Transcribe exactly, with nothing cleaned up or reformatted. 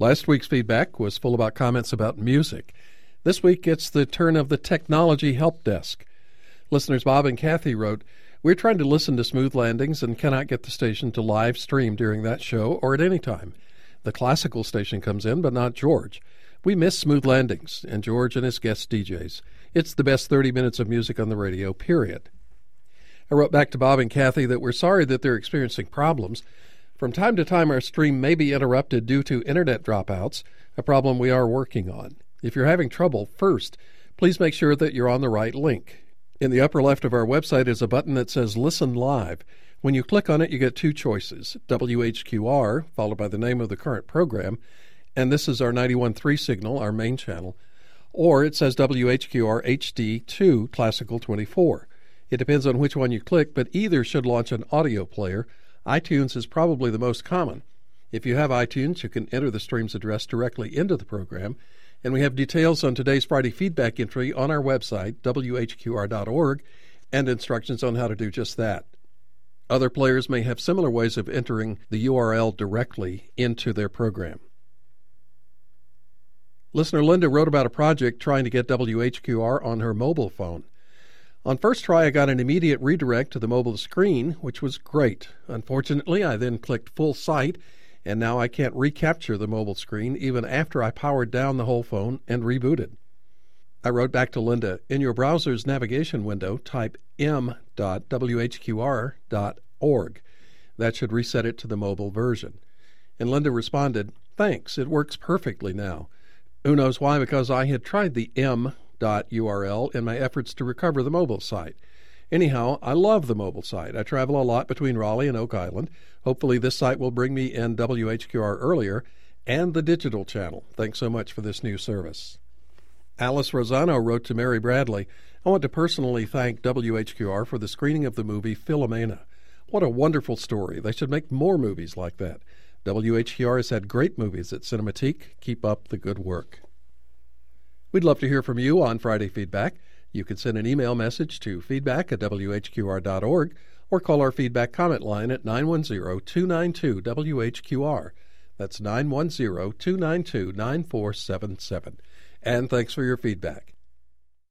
Last week's feedback was full about comments about music. This week it's the turn of the Technology Help Desk. Listeners Bob and Kathy wrote, "We're trying to listen to Smooth Landings and cannot get the station to live stream during that show or at any time. The classical station comes in, but not George. We miss Smooth Landings and George and his guest D Js. It's the best thirty minutes of music on the radio, period." I wrote back to Bob and Kathy that we're sorry that they're experiencing problems. From time to time, our stream may be interrupted due to internet dropouts, a problem we are working on. If you're having trouble, first, please make sure that you're on the right link. In the upper left of our website is a button that says Listen Live. When you click on it, you get two choices, W H Q R, followed by the name of the current program, and this is our ninety-one point three signal, our main channel, or it says W H Q R H D two, Classical twenty-four. It depends on which one you click, but either should launch an audio player. iTunes is probably the most common. If you have iTunes, you can enter the stream's address directly into the program, and we have details on today's Friday feedback entry on our website, W H Q R dot org, and instructions on how to do just that. Other players may have similar ways of entering the U R L directly into their program. Listener Linda wrote about a project trying to get W H Q R on her mobile phone. On first try, I got an immediate redirect to the mobile screen, which was great. Unfortunately, I then clicked full site, and now I can't recapture the mobile screen even after I powered down the whole phone and rebooted. I wrote back to Linda, in your browser's navigation window, type m dot W H Q R dot org. That should reset it to the mobile version. And Linda responded, thanks, it works perfectly now. Who knows why? Because I had tried the m dot U R L in my efforts to recover the mobile site. Anyhow, I love the mobile site. I travel a lot between Raleigh and Oak Island. Hopefully this site will bring me in W H Q R earlier and the digital channel. Thanks so much for this new service. Alice Rosano wrote to Mary Bradley, I want to personally thank W H Q R for the screening of the movie Philomena. What a wonderful story. They should make more movies like that. W H Q R has had great movies at Cinematique. Keep up the good work. We'd love to hear from you on Friday Feedback. You can send an email message to feedback at W H Q R dot org or call our feedback comment line at nine one zero, two nine two, W H Q R. That's nine one zero, two nine two, nine four seven seven. And thanks for your feedback.